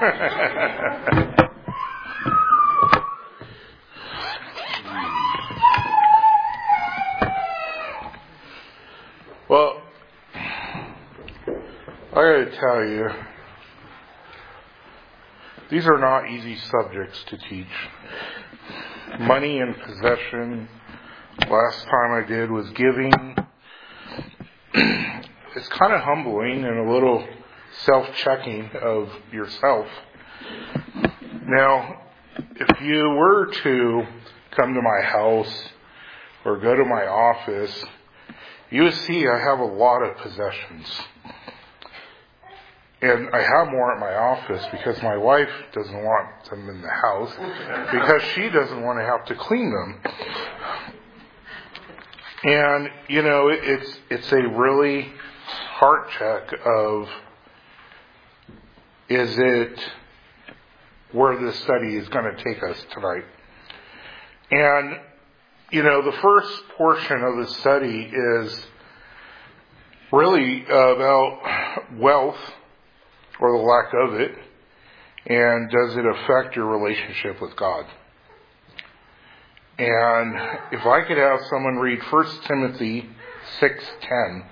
Well, I gotta tell you, these are not easy subjects to teach. Money and possession. Last time I did was giving. It's kind of humbling and a little self-checking of yourself. Now, if you were to come to my house or go to my office, you would see I have a lot of possessions. And I have more at my office because my wife doesn't want them in the house because she doesn't want to have to clean them. And, you know, it's a really heart check of, is it where this study is going to take us tonight? And, you know, the first portion of the study is really about wealth, or the lack of it, and does it affect your relationship with God? And if I could have someone read 1 Timothy 6:10.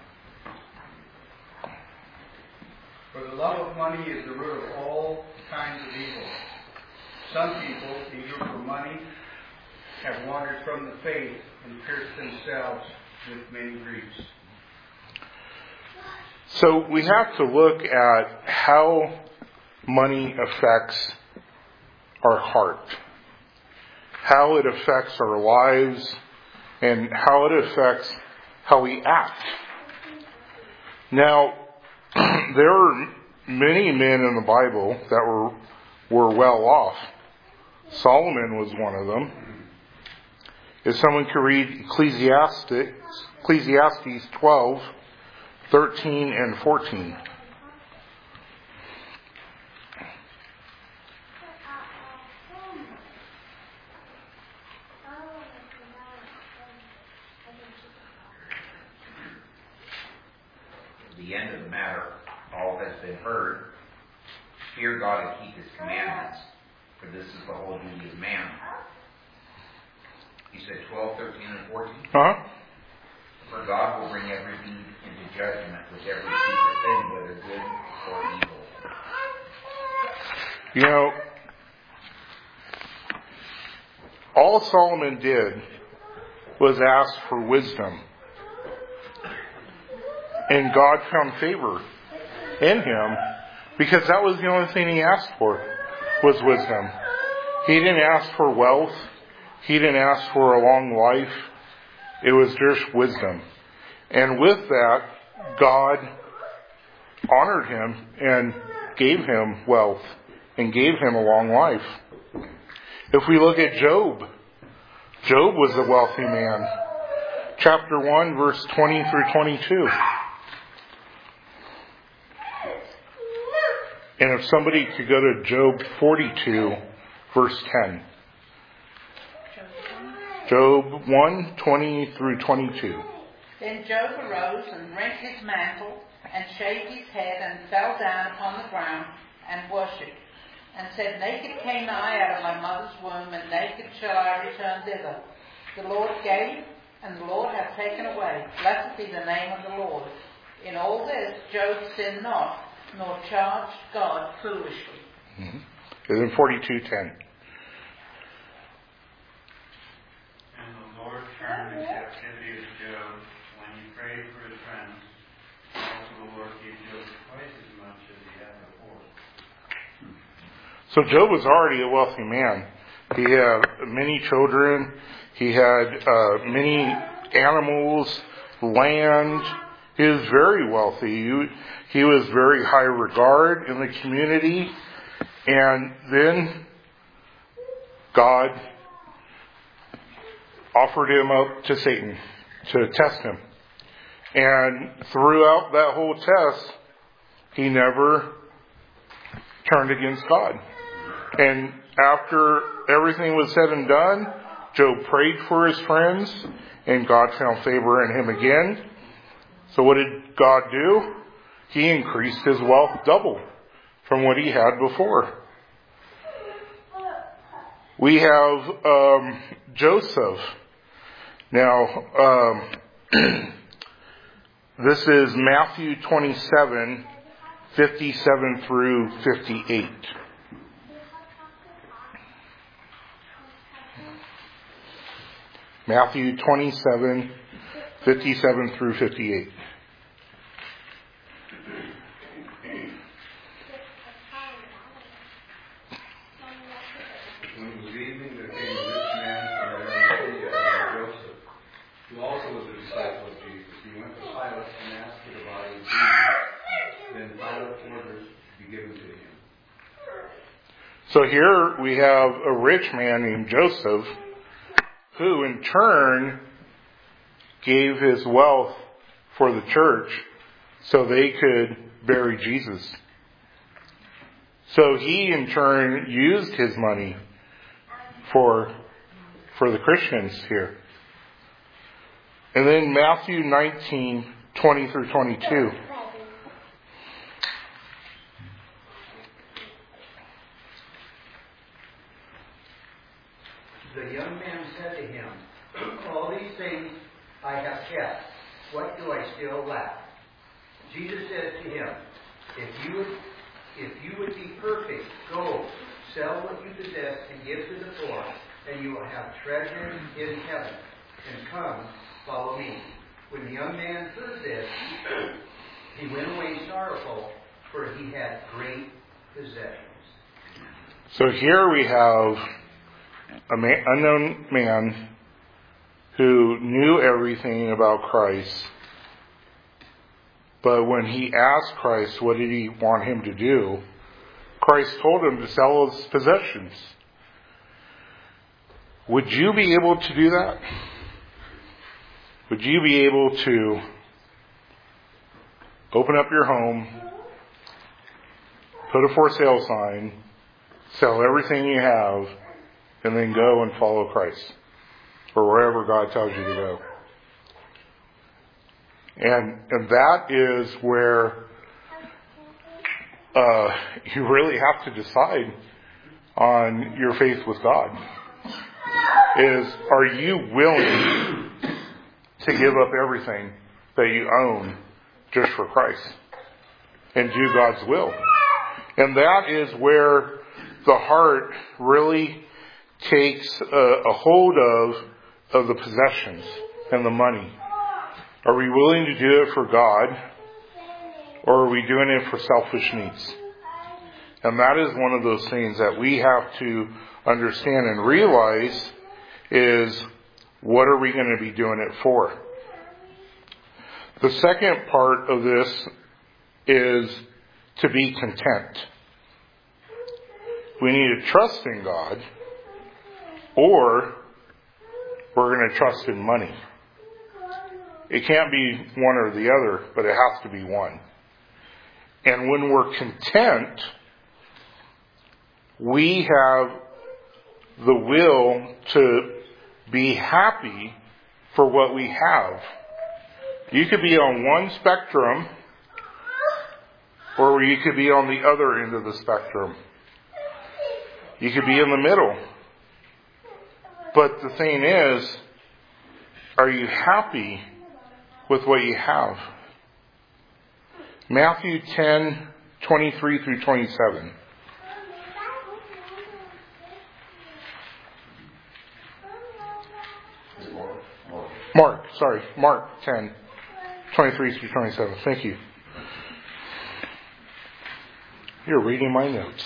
For the love of money is the root of all kinds of evil. Some people, eager for money, have wandered from the faith and pierced themselves with many griefs. So we have to look at how money affects our heart, how it affects our lives, and how it affects how we act. Now, there are many men in the Bible that were well off. Solomon was one of them. If someone could read Ecclesiastes 12, 13 and 14. The end of the matter, all has been heard. Fear God and keep His commandments, for this is the whole duty of man. You said 12, 13, and 14? Uh-huh. For God will bring every deed into judgment with every secret thing, whether good or evil. You know, all Solomon did was ask for wisdom. And God found favor in him because that was the only thing he asked for, was wisdom. He didn't ask for wealth. He didn't ask for a long life. It was just wisdom. And with that, God honored him and gave him wealth and gave him a long life. If we look at Job, Job was a wealthy man. Chapter 1, verse 20 through 22. And if somebody could go to Job 42, verse 10. Job 1, 20 through 22. Then Job arose and rent his mantle and shaved his head and fell down upon the ground and worshipped, and said, Naked came I out of my mother's womb, and naked shall I return thither. The Lord gave, and the Lord hath taken away. Blessed be the name of the Lord. In all this Job sinned not, nor charged God foolishly. Mm-hmm. And then 42:10. And the Lord turned the captivity of Job when he prayed for his friends. Also the Lord gave Job twice as much as he had before. So Job was already a wealthy man. He had many children. He had many animals, land. He was very wealthy. He was very high regard in the community. And then God offered him up to Satan to test him. And throughout that whole test, he never turned against God. And after everything was said and done, Job prayed for his friends, and God found favor in him again. So what did God do? He increased his wealth double from what he had before. We have Joseph. Now, this is Matthew 27, 57 through 58. Matthew 27, 57 through 58. When it was evening, there came a rich man from Arimathea, Joseph, who also was a disciple of Jesus. He went to Pilate and asked for the body of Jesus. Then Pilate ordered to be given to him. So here we have a rich man named Joseph, who in turn gave his wealth for the church so they could bury Jesus. So he in turn used his money for the Christians here. And then Matthew 19, 20 through 22. The young man said to him, all these things I have kept. What do I still lack? Jesus said to him, if you would be perfect, go, sell what you possess and give to the poor, and you will have treasure in heaven. And come, follow me. When the young man heard this, he went away sorrowful, for he had great possessions. So here we have an unknown man who knew everything about Christ. But when he asked Christ what did he want him to do, Christ told him to sell his possessions. Would you be able to do that? Would you be able to open up your home, put a for sale sign, sell everything you have, and then go and follow Christ or wherever God tells you to go? And that is where you really have to decide on your faith with God. Are you willing to give up everything that you own just for Christ and do God's will? And that is where the heart really takes a hold of the possessions and the money. Are we willing to do it for God, or are we doing it for selfish needs? And that is one of those things that we have to understand and realize is, what are we going to be doing it for? The second part of this is to be content. We need to trust in God, or we're going to trust in money. It can't be one or the other, but it has to be one. And when we're content, we have the will to be happy for what we have. You could be on one spectrum, or you could be on the other end of the spectrum. You could be in the middle. But the thing is, are you happy with what you have? Matthew 10, 23 through 27. Mark 10, 23 through 27. Thank you. You're reading my notes.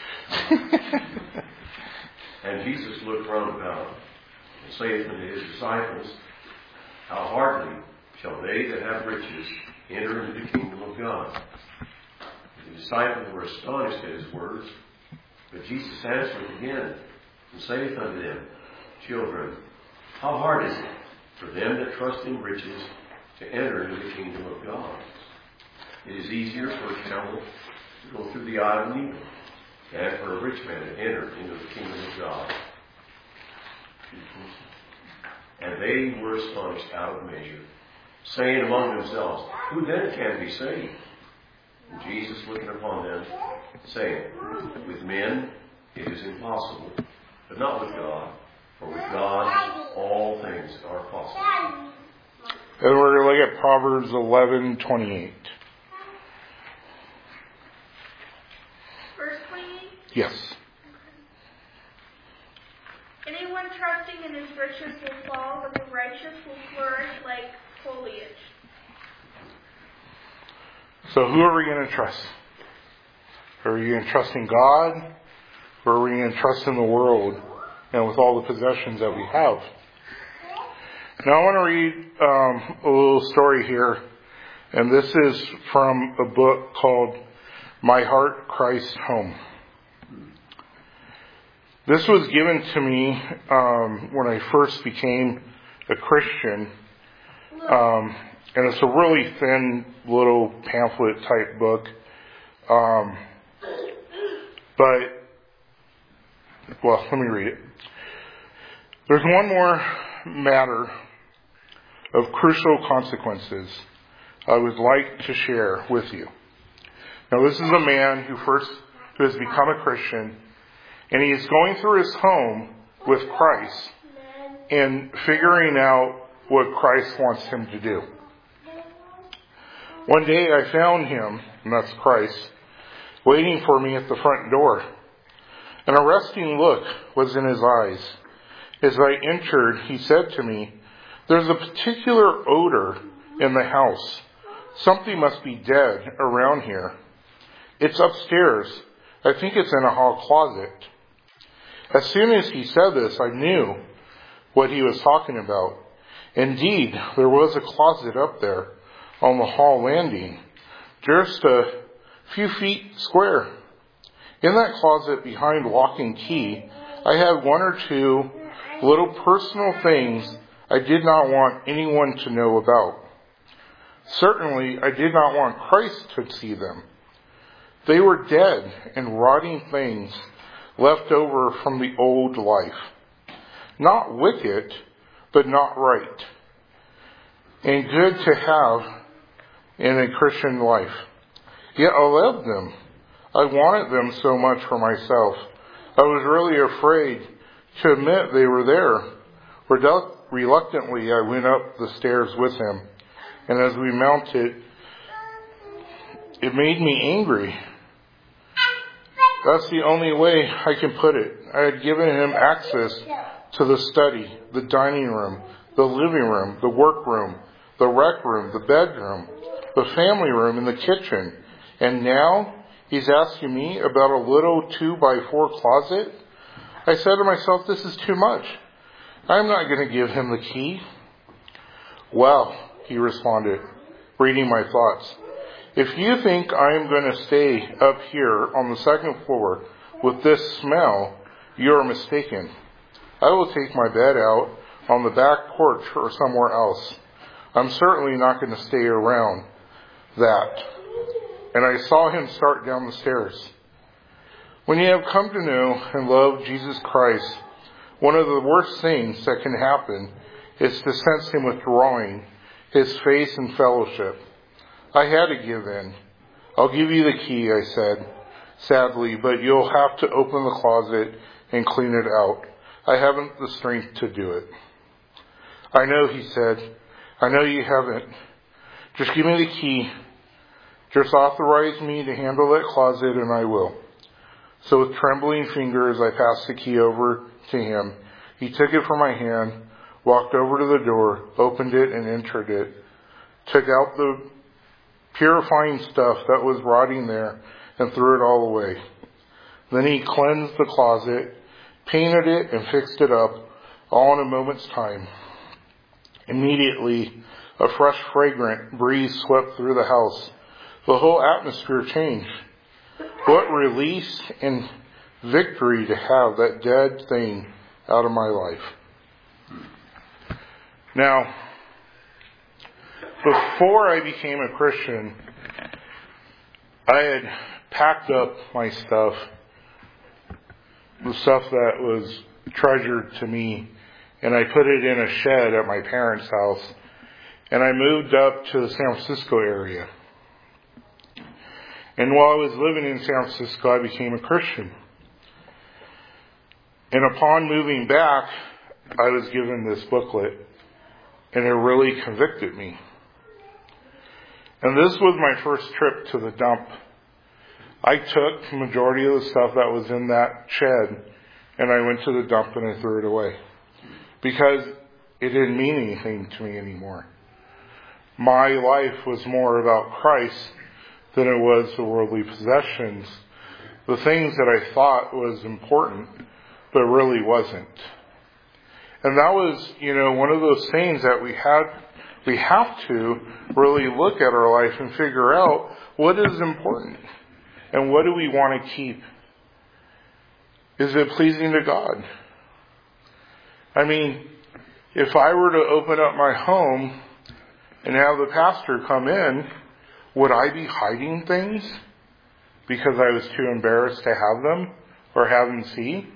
And Jesus looked round about, and saith unto his disciples, how hardly shall they that have riches enter into the kingdom of God. The disciples were astonished at his words, but Jesus answered again, and saith unto them, children, how hard is it for them that trust in riches to enter into the kingdom of God? It is easier for a camel to go through the eye of a needle than for a rich man to enter into the kingdom of God. And they were astonished out of measure, saying among themselves, who then can be saved? And Jesus looking upon them, saying, with men it is impossible, but not with God. For with God, all things are possible. And we're going to look at Proverbs 11:28. Verse 28. Yes. Anyone trusting in his riches will fall, but the righteous will flourish like foliage. So who are we going to trust? Are we going to trust in God? Or are we going to trust in the world and with all the possessions that we have? Now I want to read a little story here. And this is from a book called My Heart, Christ Home. This was given to me when I first became a Christian. And it's a really thin little pamphlet type book. Let me read it. There's one more matter of crucial consequences I would like to share with you. Now, this is a man who has become a Christian, and he is going through his home with Christ and figuring out what Christ wants him to do. One day I found him, and that's Christ, waiting for me at the front door. An arresting look was in his eyes. As I entered, he said to me, "There's a particular odor in the house. Something must be dead around here. It's upstairs. I think it's in a hall closet." As soon as he said this, I knew what he was talking about. Indeed, there was a closet up there on the hall landing, just a few feet square. In that closet behind lock and key, I had one or two little personal things I did not want anyone to know about. Certainly, I did not want Christ to see them. They were dead and rotting things left over from the old life. Not wicked, but not right. And good to have in a Christian life. Yet I loved them. I wanted them so much for myself. I was really afraid to admit they were there. Reluctantly, I went up the stairs with him. And as we mounted, it made me angry. That's the only way I can put it. I had given him access to the study, the dining room, the living room, the workroom, the rec room, the bedroom, the family room, and the kitchen. And now he's asking me about a little 2x4 closet? I said to myself, this is too much. I'm not going to give him the key. Well, he responded, reading my thoughts. If you think I'm going to stay up here on the second floor with this smell, you're mistaken. I will take my bed out on the back porch or somewhere else. I'm certainly not going to stay around that. And I saw him start down the stairs. When you have come to know and love Jesus Christ, one of the worst things that can happen is to sense him withdrawing his face and fellowship. I had to give in. I'll give you the key, I said, sadly, but you'll have to open the closet and clean it out. I haven't the strength to do it. I know, he said. I know you haven't. Just give me the key. Just authorize me to handle that closet and I will. So with trembling fingers, I passed the key over to him. He took it from my hand, walked over to the door, opened it and entered it, took out the purifying stuff that was rotting there and threw it all away. Then he cleansed the closet, painted it and fixed it up, all in a moment's time. Immediately, a fresh, fragrant breeze swept through the house. The whole atmosphere changed. What release and victory to have that dead thing out of my life. Now, before I became a Christian, I had packed up my stuff, the stuff that was treasured to me, and I put it in a shed at my parents' house, and I moved up to the San Francisco area. And while I was living in San Francisco, I became a Christian. And upon moving back, I was given this booklet, and it really convicted me. And this was my first trip to the dump. I took the majority of the stuff that was in that shed, and I went to the dump and I threw it away. Because it didn't mean anything to me anymore. My life was more about Christ than it was the worldly possessions. The things that I thought was important, but really wasn't. And that was, one of those things that we have to really look at our life and figure out what is important and what do we want to keep. Is it pleasing to God? I mean, if I were to open up my home and have the pastor come in, would I be hiding things because I was too embarrassed to have them or have him see?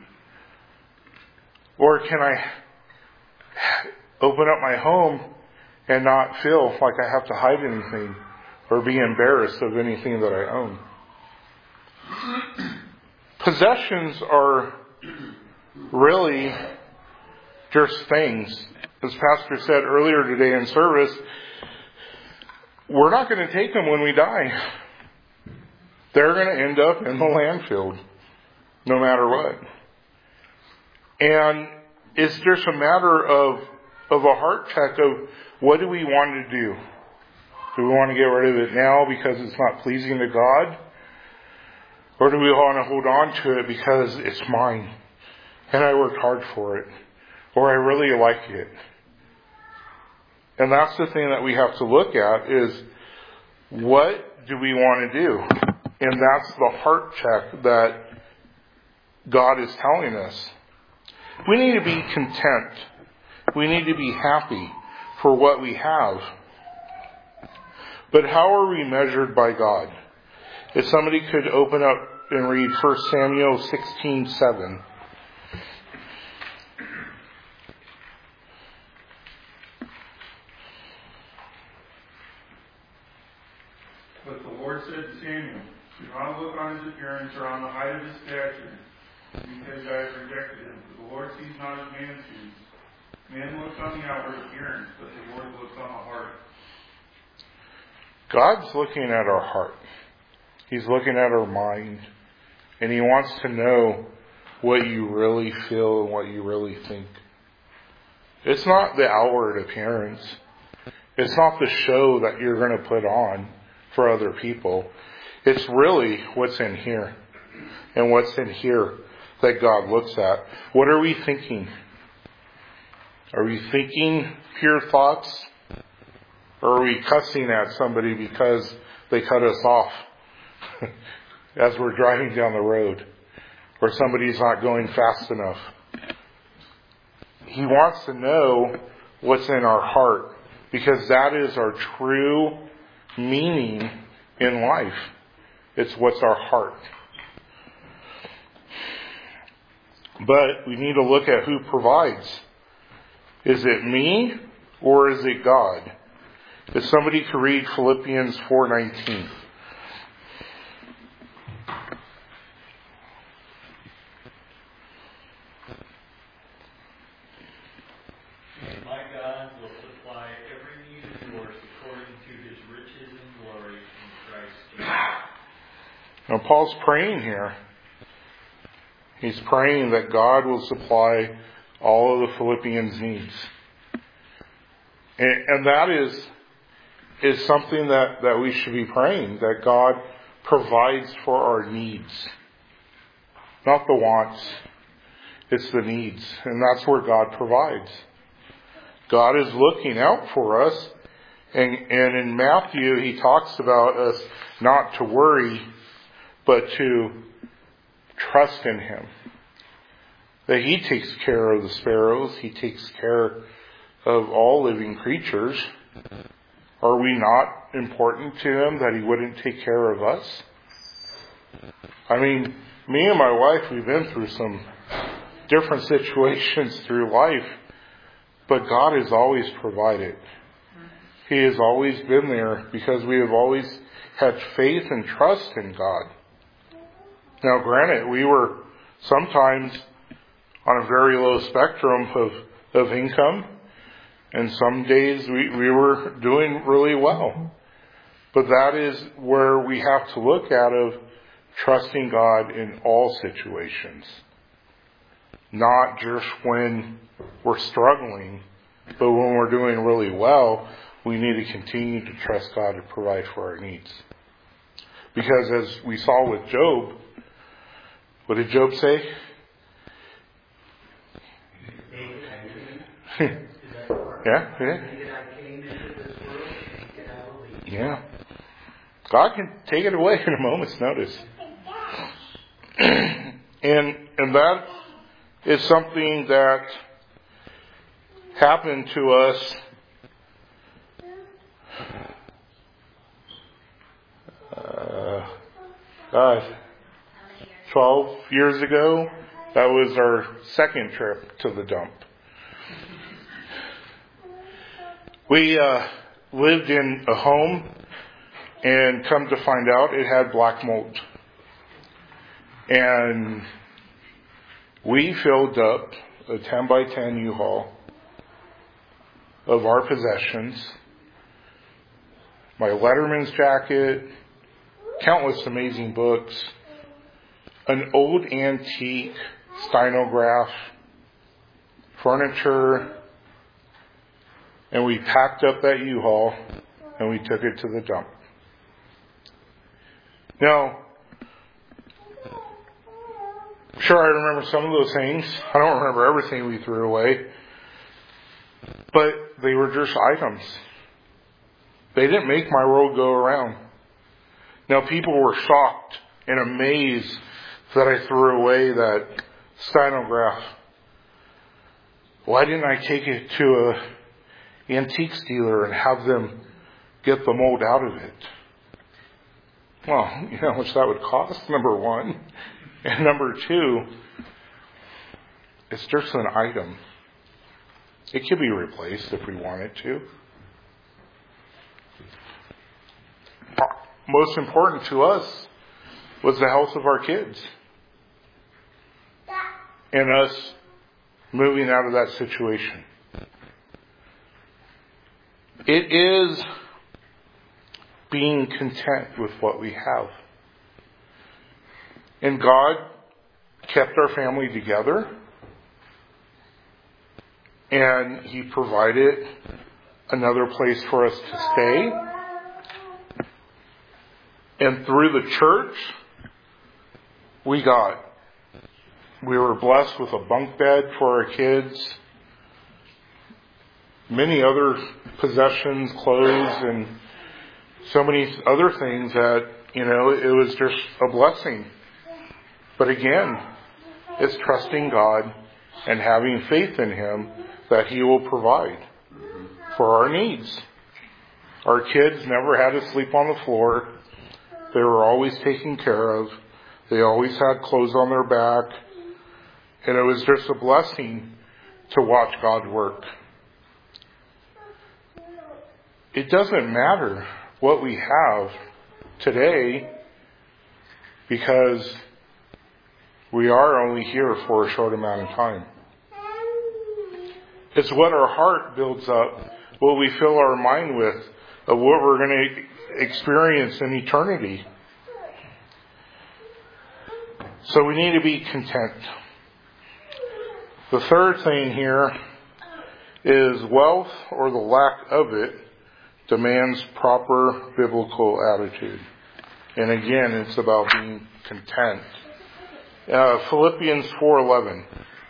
Or can I open up my home and not feel like I have to hide anything or be embarrassed of anything that I own? Possessions are really just things. As Pastor said earlier today in service, we're not going to take them when we die. They're going to end up in the landfill, no matter what. And it's just a matter of a heart check of what do we want to do? Do we want to get rid of it now because it's not pleasing to God? Or do we want to hold on to it because it's mine and I worked hard for it? Or I really like it? And that's the thing that we have to look at is what do we want to do? And that's the heart check that God is telling us. We need to be content. We need to be happy for what we have. But how are we measured by God? If somebody could open up and read 1 Samuel 16:7. But the Lord said to Samuel, do not look on his appearance or on the height of his stature, because I have rejected him. For the Lord sees not as man sees. Man looks on the outward appearance, but the Lord looks on the heart. God's looking at our heart. He's looking at our mind. And He wants to know what you really feel and what you really think. It's not the outward appearance. It's not the show that you're going to put on for other people. It's really what's in here. And what's in here that God looks at. What are we thinking? Are we thinking pure thoughts? Or are we cussing at somebody because they cut us off as we're driving down the road? Or somebody's not going fast enough? He wants to know what's in our heart, because that is our true meaning in life. It's what's our heart. But we need to look at who provides. Is it me or is it God? If somebody could read Philippians 4:19. My God will supply every need of yours according to his riches and glory in Christ Jesus. Now Paul's praying here. He's praying that God will supply all of the Philippians' needs. And that is something that we should be praying, that God provides for our needs. Not the wants, it's the needs. And that's where God provides. God is looking out for us. And in Matthew, He talks about us not to worry, but to trust in Him. That He takes care of the sparrows. He takes care of all living creatures. Are we not important to Him that He wouldn't take care of us? I mean, me and my wife, we've been through some different situations through life, but God has always provided. He has always been there because we have always had faith and trust in God. Now, granted, we were sometimes on a very low spectrum of income. And some days we were doing really well. But that is where we have to look at of trusting God in all situations. Not just when we're struggling, but when we're doing really well, we need to continue to trust God to provide for our needs. Because as we saw with Job, what did Job say? Yeah. God can take it away in a moment's notice. And that is something that happened to us God, 12 years ago. That was our second trip to the dump. We lived in a home, and come to find out it had black mold. And we filled up a 10 by 10 U-Haul of our possessions, my Letterman's jacket, countless amazing books, an old antique stylograph, furniture, and we packed up that U-Haul and we took it to the dump. Now, sure, I remember some of those things. I don't remember everything we threw away. But they were just items. They didn't make my world go around. Now, people were shocked and amazed that I threw away that stylograph. Why didn't I take it to an antiques dealer and have them get the mold out of it? Well, you know how much that would cost, number one. And number two, it's just an item. It could be replaced if we wanted to. Most important to us was the health of our kids. And us moving out of that situation. It is being content with what we have. And God kept our family together. And He provided another place for us to stay. And through the church, we were blessed with a bunk bed for our kids, many other possessions, clothes, and so many other things that, it was just a blessing. But again, it's trusting God and having faith in Him that He will provide for our needs. Our kids never had to sleep on the floor. They were always taken care of. They always had clothes on their back. And it was just a blessing to watch God work. It doesn't matter what we have today because we are only here for a short amount of time. It's what our heart builds up, what we fill our mind with, of what we're going to experience in eternity. So we need to be content. The third thing here is wealth, or the lack of it, demands proper biblical attitude. And again, it's about being content. Philippians 4:11.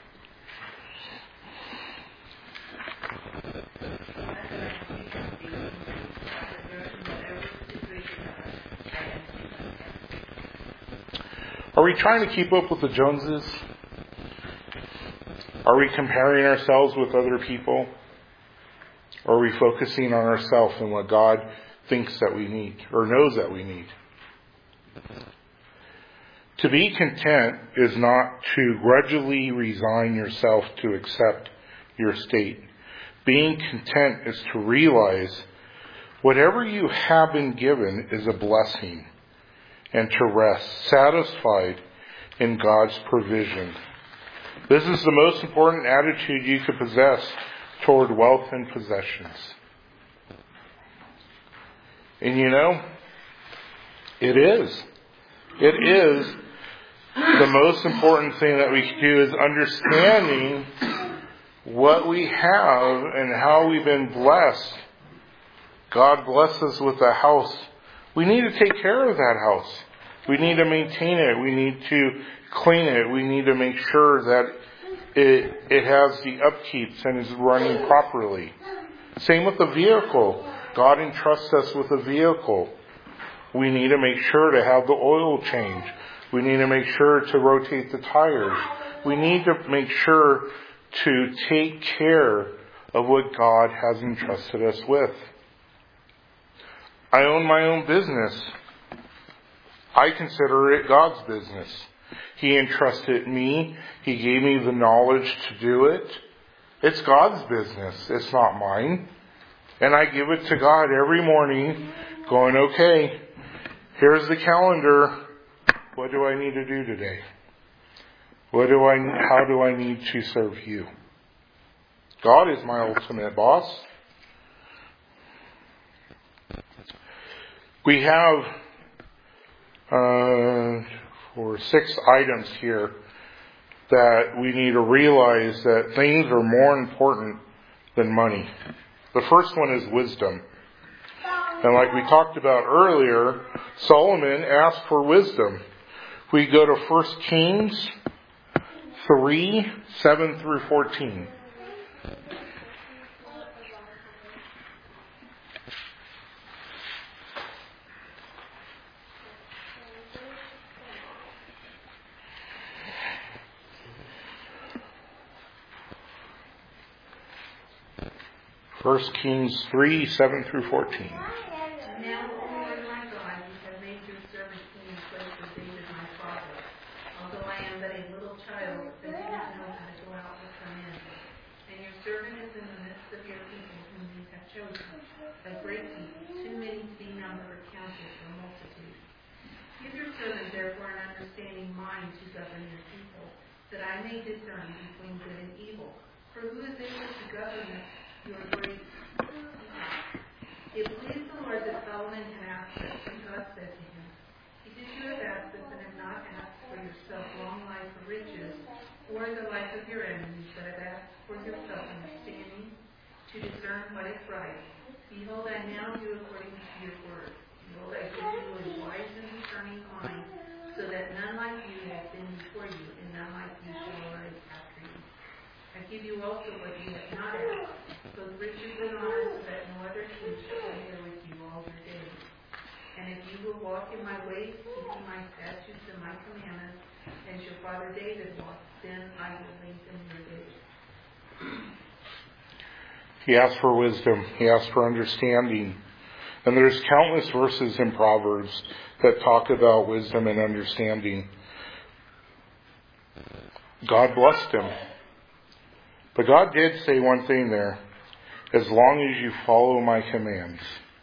Are we trying to keep up with the Joneses? Are we comparing ourselves with other people? Or are we focusing on ourselves and what God thinks that we need or knows that we need? To be content is not to grudgingly resign yourself to accept your state. Being content is to realize whatever you have been given is a blessing, and to rest satisfied in God's provision. This is the most important attitude you could possess toward wealth and possessions. And you know, it is. It is the most important thing that we can do is understanding what we have and how we've been blessed. God bless us with a house. We need to take care of that house. We need to maintain it. We need to clean it. We need to make sure that it has the upkeeps and is running properly. Same with the vehicle. God entrusts us with a vehicle. We need to make sure to have the oil change. We need to make sure to rotate the tires. We need to make sure to take care of what God has entrusted us with. I own my own business. I consider it God's business. He entrusted me. He gave me the knowledge to do it. It's God's business. It's not mine. And I give it to God every morning going, okay, here's the calendar. What do I need to do today? How do I need to serve you? God is my ultimate boss. We have 6 items here that we need to realize that things are more important than money. The first one is wisdom. And like we talked about earlier, Solomon asked for wisdom. We go to 1 Kings 3, 7 through 14. First Kings 3, 7 through 14. Now, O Lord my God, you have made your servant king in place of David my father. Although I am but a little child, I do not know how to go out or come in. And your servant is in the midst of your people whom you have chosen, a great people, too many to be numbered or counted or multitude. Give your servant therefore an understanding mind to govern your people, that I may discern between good and evil. For who is able to govern your great people? It pleased the Lord that Solomon had asked this, and God said to him, because you have asked this and have not asked for yourself long life or riches, or the life of your enemies, but have asked for yourself understanding to discern what is right. Behold, I now do according to your word. Behold, I give you a wise and discerning mind, so that none like you has been before you, and none like you shall arise after you. I give you also what you have not asked, both riches and honor, so that no other king shall be there with you all your days. And if you will walk in my ways, keeping my statutes and my commandments, as your father David walked, then I will lengthen your days. He asked for wisdom. He asked for understanding. And there's countless verses in Proverbs that talk about wisdom and understanding. God blessed him. But God did say one thing there. As long as you follow my commands,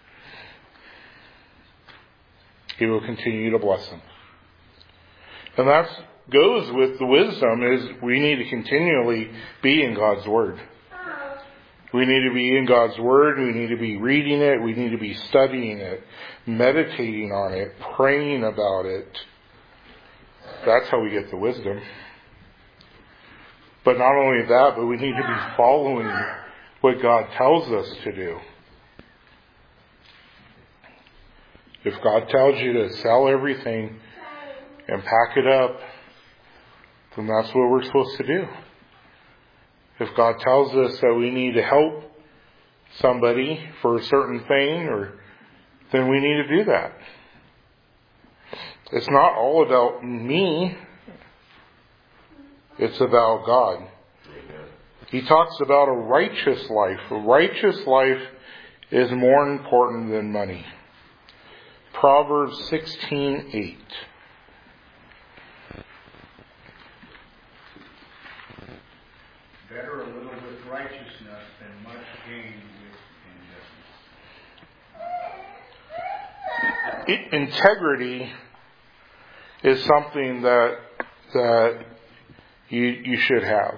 He will continue to bless him. And that goes with the wisdom is we need to continually be in God's Word. We need to be in God's Word. We need to be reading it. We need to be studying it, meditating on it, praying about it. That's how we get the wisdom. But not only that, but we need to be following what God tells us to do. If God tells you to sell everything and pack it up, then that's what we're supposed to do. If God tells us that we need to help somebody for a certain thing, then we need to do that. It's not all about me. It's about God. He talks about a righteous life. A righteous life is more important than money. Proverbs 16:8. Better a little with righteousness than much gain with injustice. Integrity is something that you should have.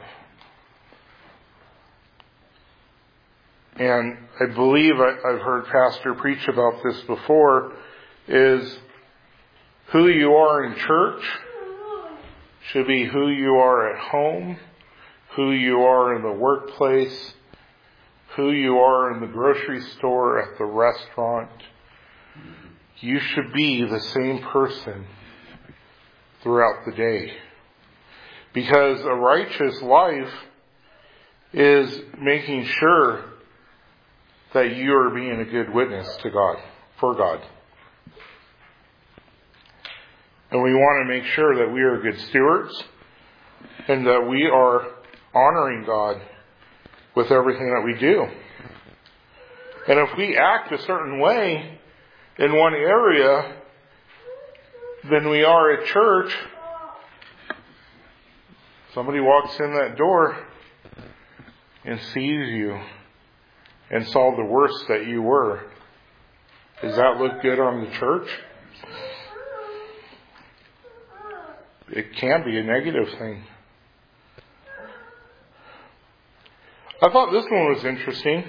And I believe I've heard Pastor preach about this before, is who you are in church should be who you are at home, who you are in the workplace, who you are in the grocery store, at the restaurant. You should be the same person throughout the day. Because a righteous life is making sure that you are being a good witness to God, for God. And we want to make sure that we are good stewards and that we are honoring God with everything that we do. And if we act a certain way in one area than we are at church, somebody walks in that door and sees you and saw the worst that you were. Does that look good on the church? It can be a negative thing. I thought this one was interesting.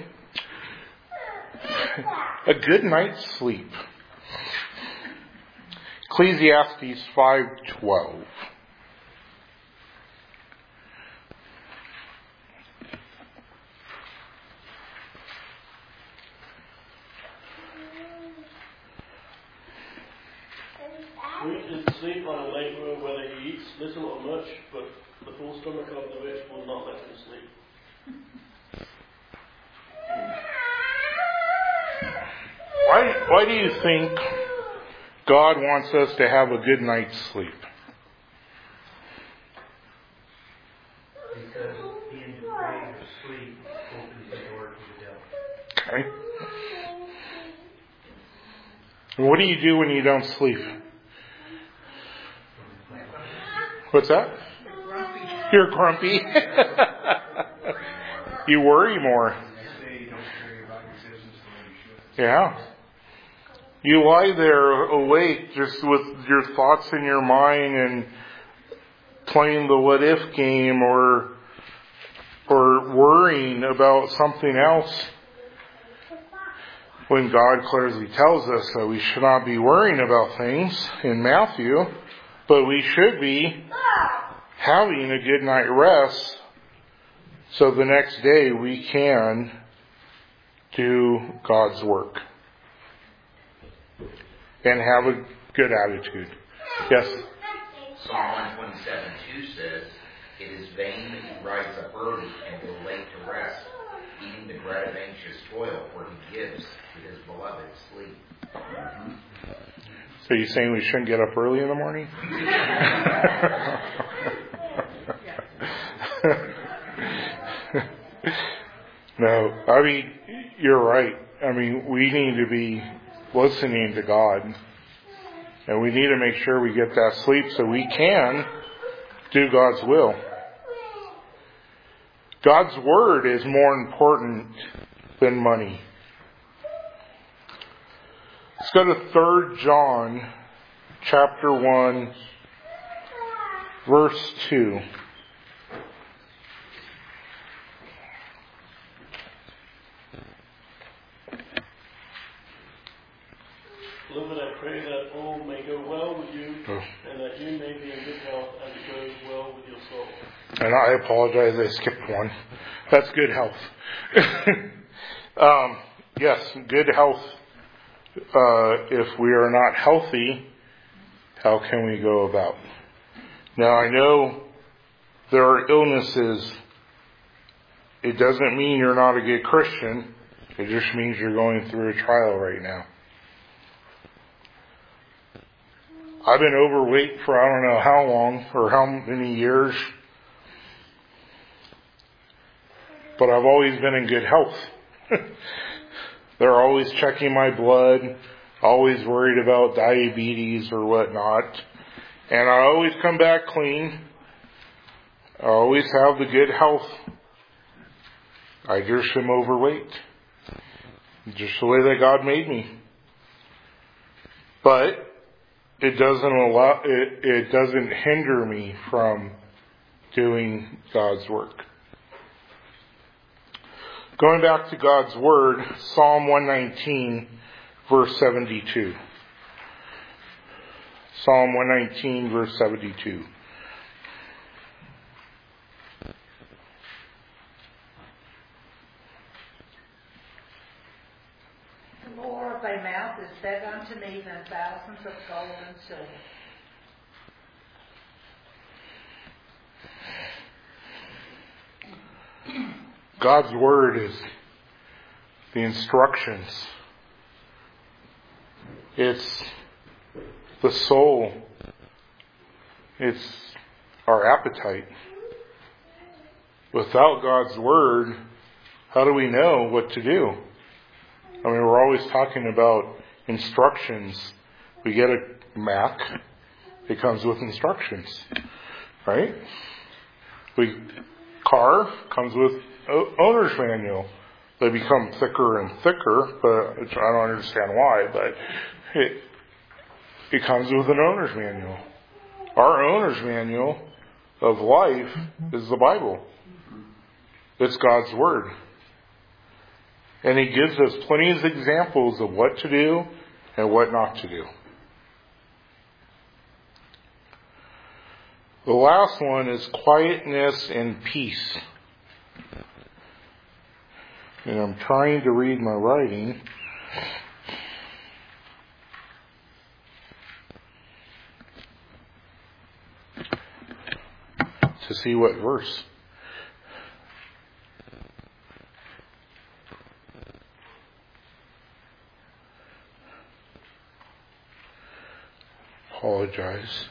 A good night's sleep. Ecclesiastes 5:12. Sweet is sleep on a laborer, whether he eats little or much, but the full stomach of the rich will not let him sleep. Why do you think God wants us to have a good night's sleep? Because being deprived of sleep opens the door to the devil. Okay. And what do you do when you don't sleep? What's that? You're grumpy. You worry more. Yeah. You lie there awake just with your thoughts in your mind and playing the what if game or worrying about something else. When God clearly tells us that we should not be worrying about things in Matthew, but we should be having a good night rest so the next day we can do God's work and have a good attitude. Yes? Psalm 127:2 says, "It is vain that you rise up early and go late to rest, eating the bread of anxious toil, for he gives to his beloved sleep." So you're saying we shouldn't get up early in the morning? No, I mean, you're right. I mean, we need to be listening to God. And we need to make sure we get that sleep so we can do God's will. God's word is more important than money. Let's go to 3 John chapter 1, verse 2. Beloved, I pray that all may go well with you, and that you may be in good health as it goes well with your soul. And I apologize, I skipped one. That's good health. Yes, good health. If we are not healthy, how can we go about? Now, I know there are illnesses. It doesn't mean you're not a good Christian. It just means you're going through a trial right now. I've been overweight for I don't know how long or how many years. But I've always been in good health. They're always checking my blood, always worried about diabetes or whatnot. And I always come back clean. I always have the good health. I just am overweight. Just the way that God made me. But it doesn't hinder me from doing God's work. Going back to God's Word, Psalm 119, verse 72. Psalm 119, verse 72. The lore of thy mouth is better unto me than thousands of gold and silver. God's Word is the instructions. It's the soul. It's our appetite. Without God's Word, how do we know what to do? I mean, we're always talking about instructions. We get a Mac. It comes with instructions. Right? Car comes with owner's manual. They become thicker and thicker, but I don't understand why, but it comes with an owner's manual. Our owner's manual of life is the Bible. It's God's Word. And He gives us plenty of examples of what to do and what not to do. The last one is quietness and peace. And I'm trying to read my writing. To see what verse. Apologize.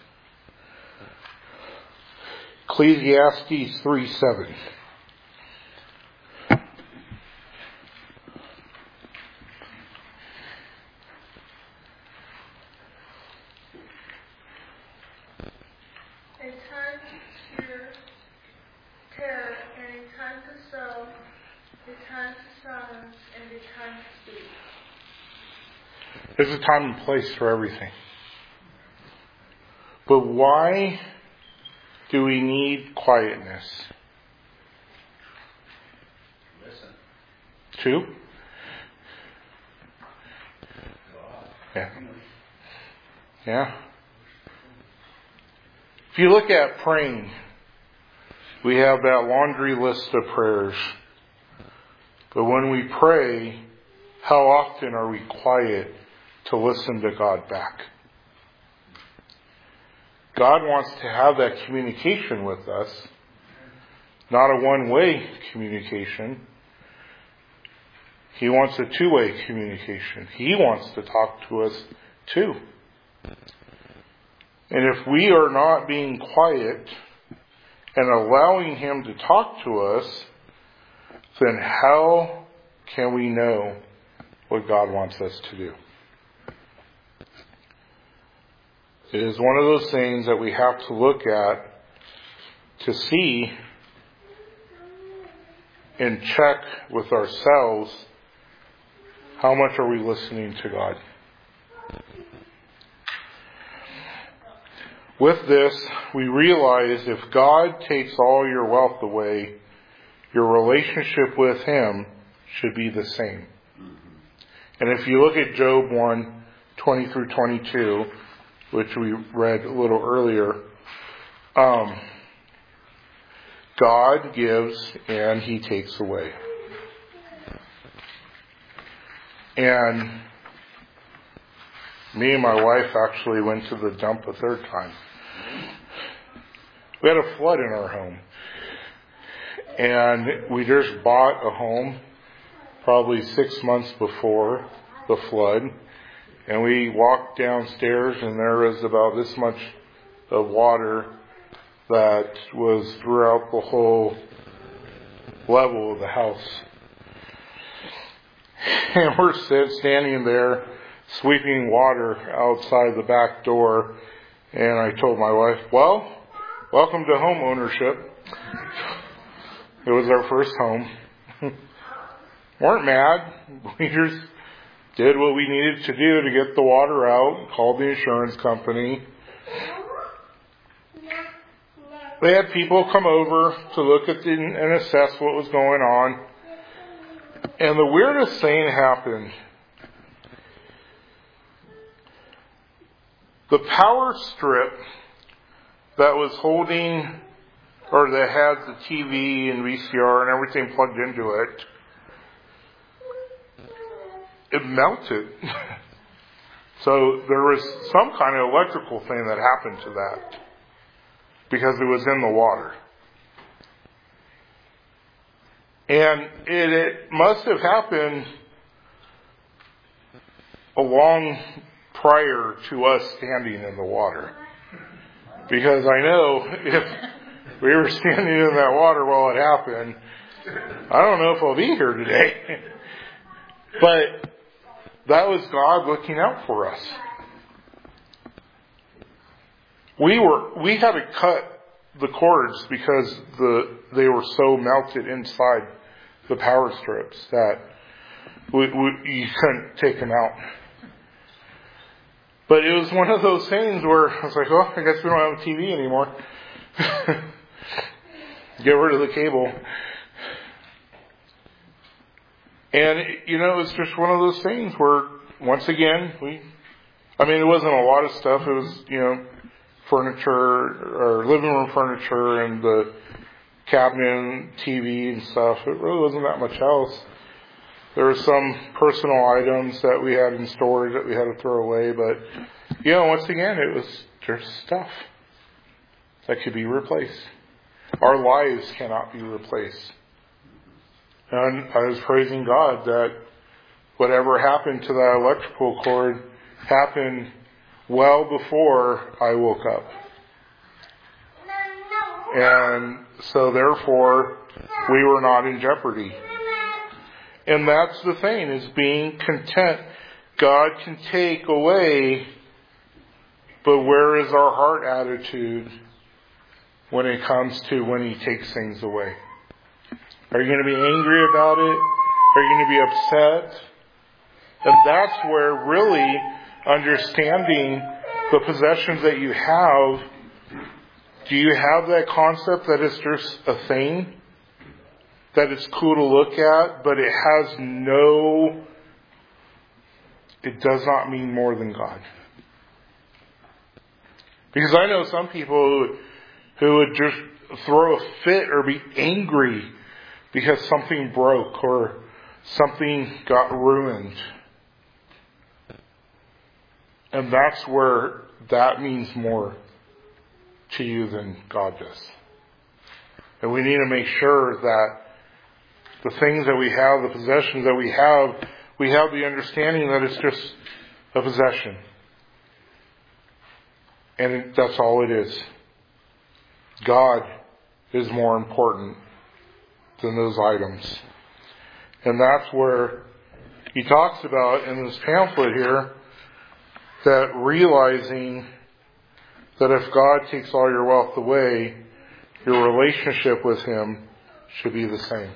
Ecclesiastes 3:7. There's a time and place for everything. But why do we need quietness? Listen. 2? Yeah. Yeah. If you look at praying, we have that laundry list of prayers. But when we pray, how often are we quiet to listen to God back? God wants to have that communication with us, not a one-way communication. He wants a two-way communication. He wants to talk to us too. And if we are not being quiet and allowing Him to talk to us, then how can we know what God wants us to do? It is one of those things that we have to look at to see and check with ourselves, how much are we listening to God? With this, we realize if God takes all your wealth away, your relationship with Him should be the same. And if you look at Job 1:20 through 22, which we read a little earlier, God gives and He takes away. And me and my wife actually went to the dump a third time. We had a flood in our home. And we just bought a home probably 6 months before the flood. And we walked downstairs and there was about this much of water that was throughout the whole level of the house. And we're standing there sweeping water outside the back door. And I told my wife, well, welcome to home ownership. It was our first home. Weren't mad. We just did what we needed to do to get the water out, called the insurance company. they had people come over to look at and assess what was going on. And the weirdest thing happened. The power strip that was holding, or that had the TV and VCR and everything plugged into it, it melted. So there was some kind of electrical thing that happened to that because it was in the water. And it must have happened a long prior to us standing in the water. Because I know if we were standing in that water while it happened, I don't know if I'll be here today. But that was God looking out for us. We had to cut the cords because they were so melted inside the power strips that you couldn't take them out. But it was one of those things where I was like, well, I guess we don't have a TV anymore. Get rid of the cable. And, it was just one of those things where, once again, it wasn't a lot of stuff. It was, furniture, or living room furniture, and the cabinet and TV and stuff. It really wasn't that much else. There were some personal items that we had in storage that we had to throw away, but, once again, it was just stuff that could be replaced. Our lives cannot be replaced. And I was praising God that whatever happened to that electrical cord happened well before I woke up. And so therefore, we were not in jeopardy. And that's the thing, is being content. God can take away, but where is our heart attitude when it comes to when He takes things away? Are you going to be angry about it? Are you going to be upset? And that's where really understanding the possessions that you have, do you have that concept that it's just a thing? That it's cool to look at, but it does not mean more than God. Because I know some people who would just throw a fit or be angry because something broke or something got ruined. And that's where that means more to you than God does. And we need to make sure that the things that we have, the possessions that we have the understanding that it's just a possession. And that's all it is. God is more important than those items. And that's where he talks about in this pamphlet here, that realizing that if God takes all your wealth away, your relationship with Him should be the same.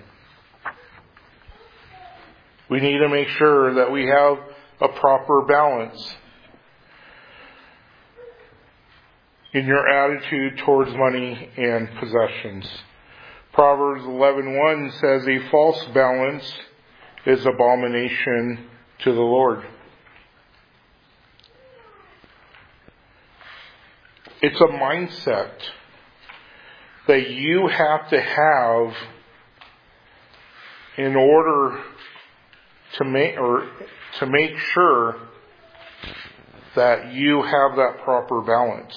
We need to make sure that we have a proper balance in your attitude towards money and possessions. Proverbs 11:1 says, a false balance is abomination to the Lord. It's a mindset that you have to have in order to make sure that you have that proper balance.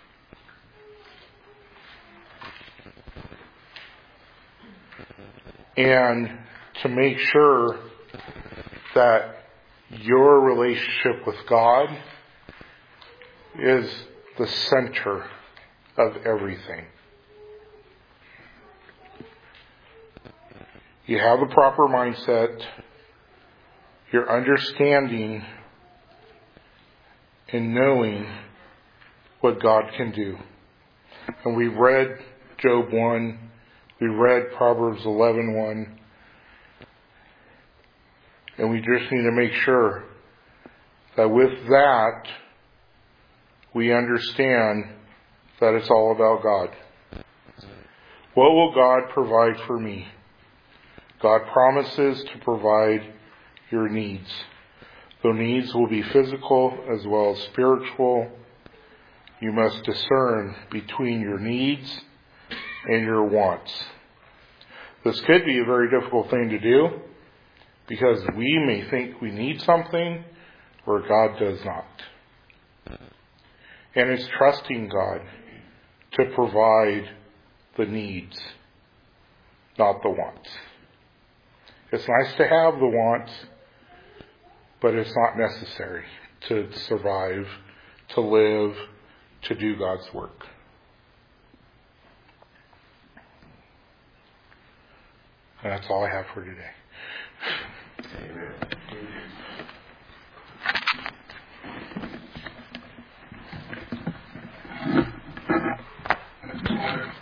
And to make sure that your relationship with God is the center of everything. You have the proper mindset, your understanding and knowing what God can do. And we read Job 1. We read Proverbs 11:1. And we just need to make sure that with that, we understand that it's all about God. What will God provide for me? God promises to provide your needs. Though needs will be physical as well as spiritual, you must discern between your needs and your wants. This could be a very difficult thing to do because we may think we need something where God does not. And it's trusting God to provide the needs, not the wants. It's nice to have the wants, but it's not necessary to survive, to live, to do God's work. And that's all I have for today.